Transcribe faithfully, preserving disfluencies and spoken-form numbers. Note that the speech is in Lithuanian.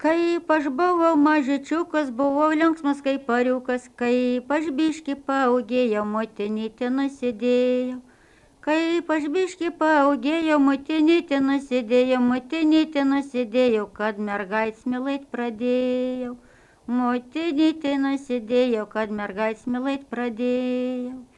Kaip aš buvau mažičiukas, buvau linksmas kaip pariukas, kaip aš biški paaugėjau, motinytė nusidėjau. Kaip aš biški paaugėjau, motinytė nusidėjau, motinytė nusidėjau, kad mergaits mylait pradėjau. Motinytė nusidėjau, kad mergaits mylait pradėjau.